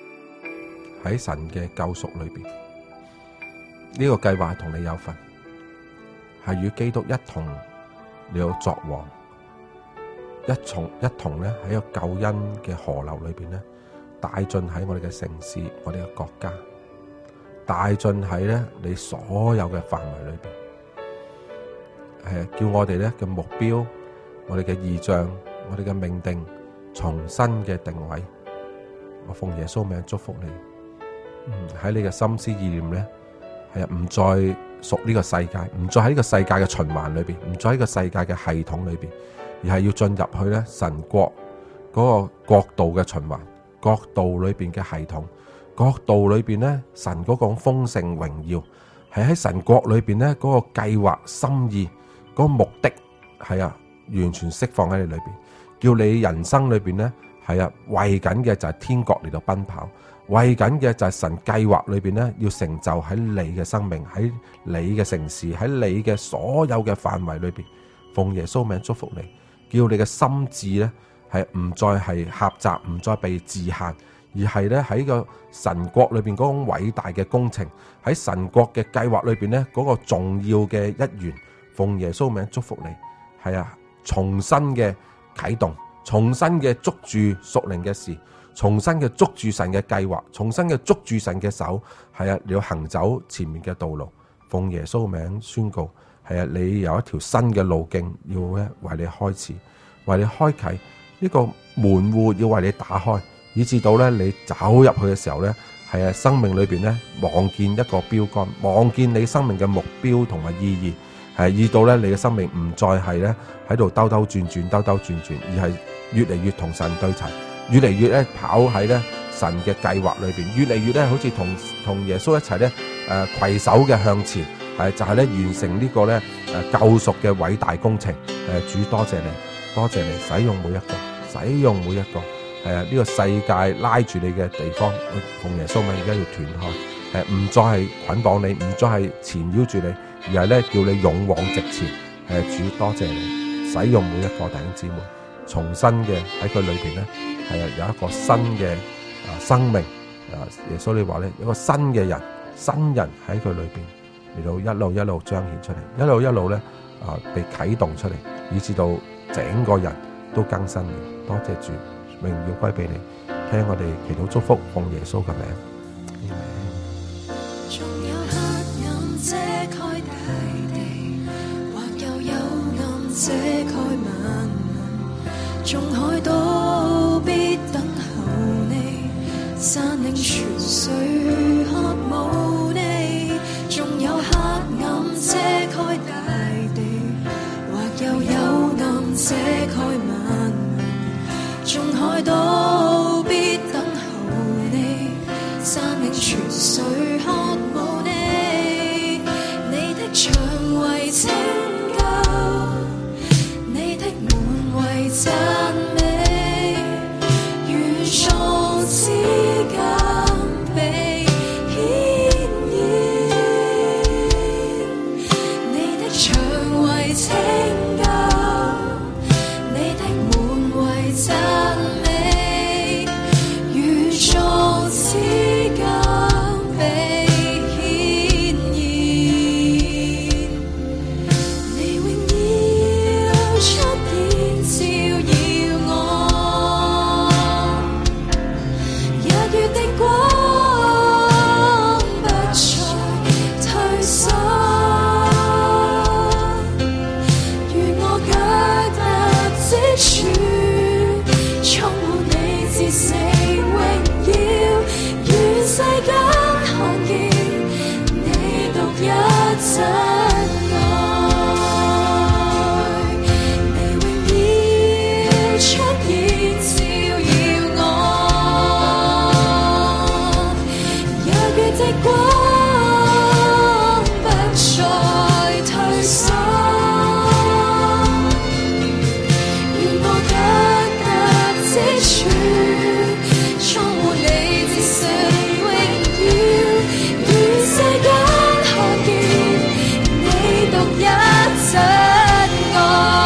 喺神嘅救贖裏邊。呢個計劃係同你有份， 係與基督一同嚟到作王，一同咧喺個救恩嘅河流裏邊咧，帶進喺我哋嘅城市、我哋嘅國家，帶進喺咧你所有嘅範圍裏邊，係叫我哋咧嘅目標、我哋嘅異象、我哋嘅命定重新嘅定位。我奉耶穌名祝福你，喺你嘅心思意念咧，係唔再屬呢個世界，唔再喺呢個世界嘅循環裏邊，唔再喺個世界嘅系統裏邊，而係要進入去咧神國嗰個國度嘅循環，國度裏邊嘅系統，國度裏邊咧神嗰個豐盛榮耀，係喺神國裏邊咧嗰個計劃心意嗰個目的係完全釋放喺你裏邊，叫你人生裏邊咧係為緊嘅就係天國嚟到奔跑，為緊嘅就係神計劃裏邊咧要成就喺你嘅生命，喺你嘅城市，喺你嘅所有嘅範圍裏邊。奉耶穌名祝福你，叫你嘅心智咧係唔再係狹窄，唔再被自限，而係咧喺個神國裏邊嗰種偉大嘅工程，喺神國嘅計劃裏邊咧嗰個重要嘅一員。奉耶穌名祝福你，係重新嘅啟動，重新嘅捉住屬靈嘅事，重新嘅捉住神嘅計劃，重新嘅捉住神嘅手，你要行走前面嘅道路。奉耶穌名宣告，你有一條新嘅路徑要為你開始，為你開啟呢個門戶，要為你打開，以至到你走入去嘅時候生命裏邊望見一個標杆，望見你生命嘅目標同埋意義。以到你嘅生命唔再係喺度兜兜轉轉，而係越嚟越同神對齊，越嚟越跑喺神嘅計劃裏邊，越嚟越好似同耶穌一齊攜手嘅向前，就係完成呢個救贖嘅偉大工程。主多謝你，多謝你使用每一個呢個世界拉住你嘅地方，奉耶穌名而家要斷開，唔再係捆綁你，唔再係纏繞住你，而係叫你勇往直前。主多謝你使用每一個弟兄姊妹，重新嘅喺佢裏邊有一個新嘅生命。耶穌你話有一個新人喺佢裏邊嚟到一路彰顯出嚟，一路被啟動出嚟，以至到整個人都更新了。多謝主，榮耀歸俾你。聽我哋祈禱祝福，奉耶穌嘅名。 仲有黑暗遮蓋大地，或又有暗遮蓋萬民，眾海都必等候你，山嶺泉水渴慕你。仲有黑暗遮蓋大地，或又有暗遮蓋萬民，眾海都必等候你，山嶺泉水渴慕你。你的牆為拯救，你的門為讚美，如創之間被顯現。你的牆為拯救，你的門為讚美，如創之間被顯現。你榮耀出現照耀我，日月的光不再退縮，如我腳踏之處，充滿你至死榮耀，願世間看見你獨一真愛。你榮耀出現照耀我，日月的光不再退縮，願我腳踏之處，充滿你至死榮耀，願世間看見你獨一真愛。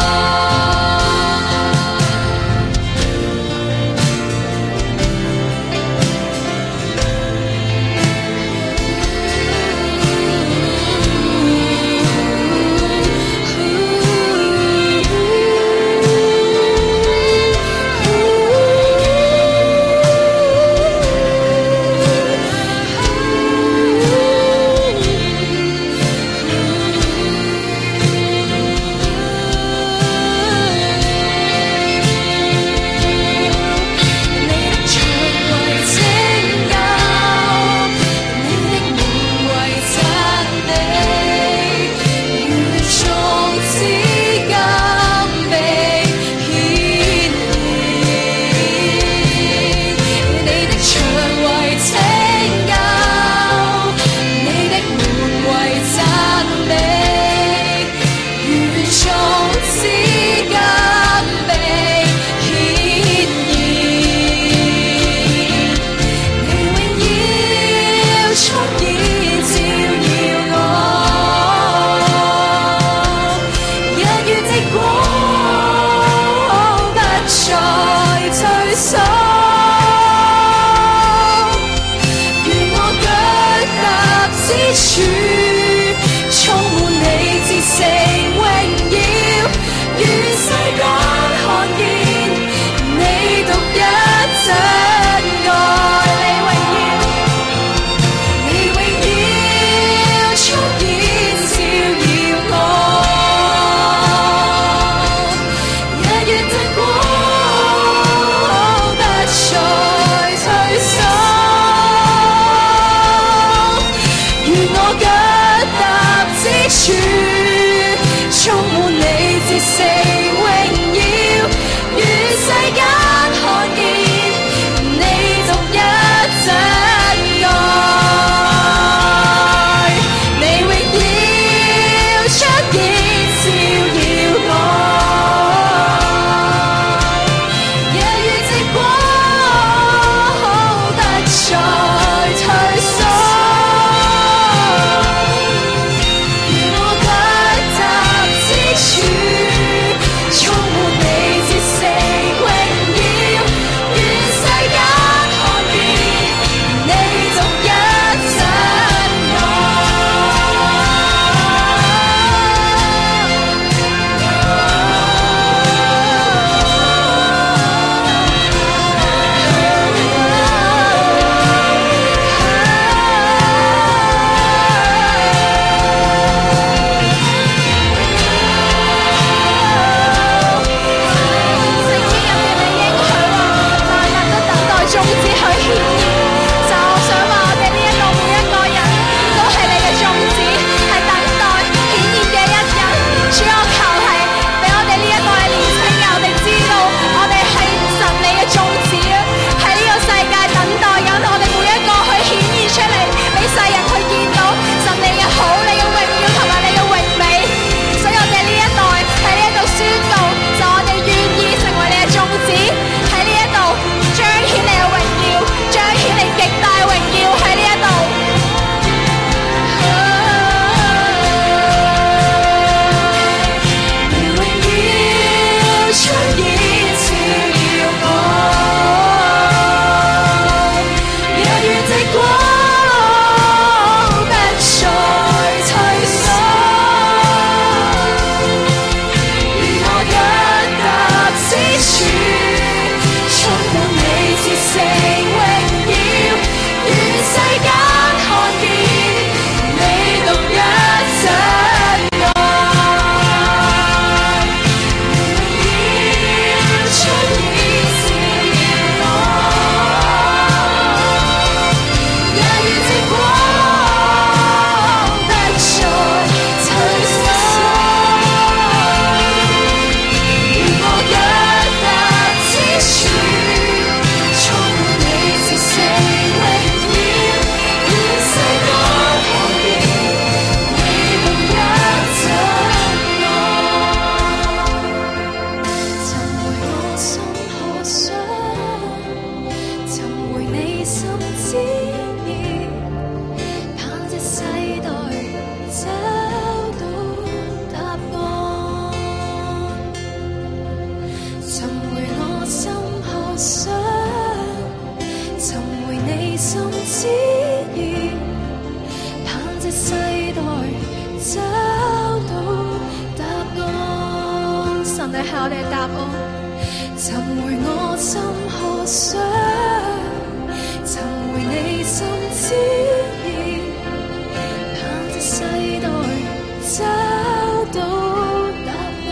找到答案。神你係我哋嘅答案，尋回我心渴想，尋回你心旨意，盼這世代找到答案，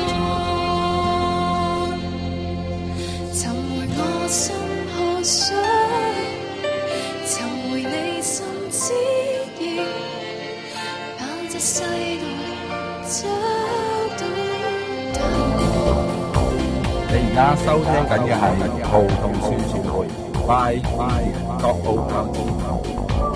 尋回我心渴想，尋回你心旨意，盼這世代找到答案。 你而家收聽緊嘅係葡萄樹傳媒 by 國奧教